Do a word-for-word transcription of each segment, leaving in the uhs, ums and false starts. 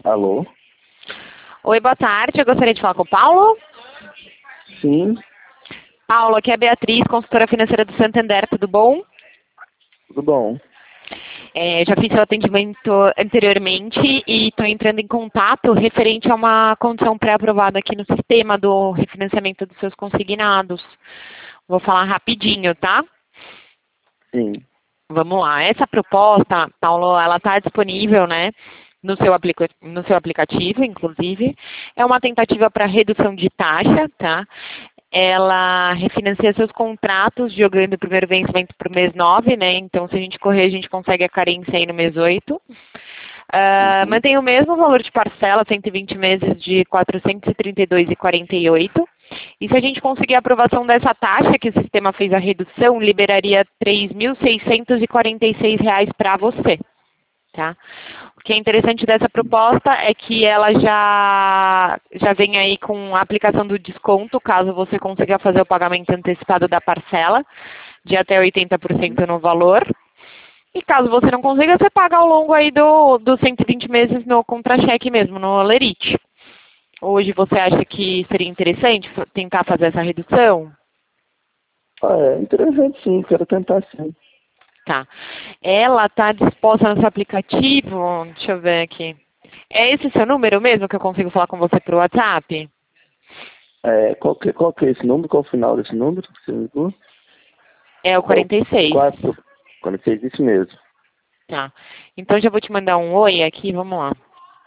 Alô? Oi, boa tarde. Eu gostaria de falar com o Paulo. Sim, Paulo, aqui é a Beatriz, consultora financeira do Santander, tudo bom? tudo bom? É, já fiz seu atendimento anteriormente e estou entrando em contato referente a uma condição pré-aprovada aqui no sistema do refinanciamento dos seus consignados. Vou falar rapidinho, tá? Sim. Vamos lá. Essa proposta, Paulo, ela está disponível, né? No seu, aplica no seu aplicativo, inclusive. É uma tentativa para redução de taxa, tá? Ela refinancia seus contratos jogando o primeiro vencimento para o mês nove, né? Então, se a gente correr, a gente consegue a carência aí no mês oito. Uh, Uhum. mantém o mesmo valor de parcela, cento e vinte meses de quatrocentos e trinta e dois reais e quarenta e oito centavos. E se a gente conseguir a aprovação dessa taxa, que o sistema fez a redução, liberaria três mil seiscentos e quarenta e seis reais para você. Tá? O que é interessante dessa proposta é que ela já, já vem aí com a aplicação do desconto, caso você consiga fazer o pagamento antecipado da parcela, de até oitenta por cento no valor. E caso você não consiga, você paga ao longo aí do, dos cento e vinte meses no contra-cheque mesmo, no Lerite. Hoje você acha que seria interessante tentar fazer essa redução? Ah, é interessante sim, quero tentar sim. Tá. Ela está disposta no seu aplicativo, deixa eu ver aqui. É esse seu número mesmo que eu consigo falar com você por WhatsApp? É, qual, que, qual que é esse número? Qual o final desse número que você me ligou? É o quarenta e seis. quatro. Quando fez isso mesmo. Tá. Então já vou te mandar um oi aqui, vamos lá.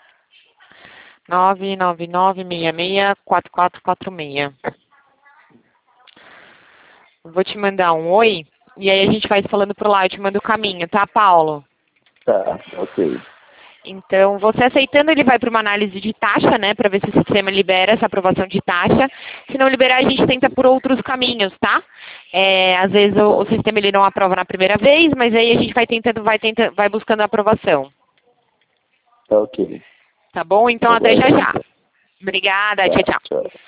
nove nove nove seis seis quatro quatro quatro seis. Vou te mandar um oi e aí a gente vai falando por lá, eu te mando o caminho, tá, Paulo? Tá, ok. Então, você aceitando, ele vai para uma análise de taxa, né, para ver se o sistema libera essa aprovação de taxa. Se não liberar, a gente tenta por outros caminhos, tá? É, às vezes o, o sistema ele não aprova na primeira vez, mas aí a gente vai tentando, vai tentando, vai buscando a aprovação. Tá ok. Tá bom? Então, Vou até já aguardar já. então. Obrigada, tchau, Tá, tchau. tchau.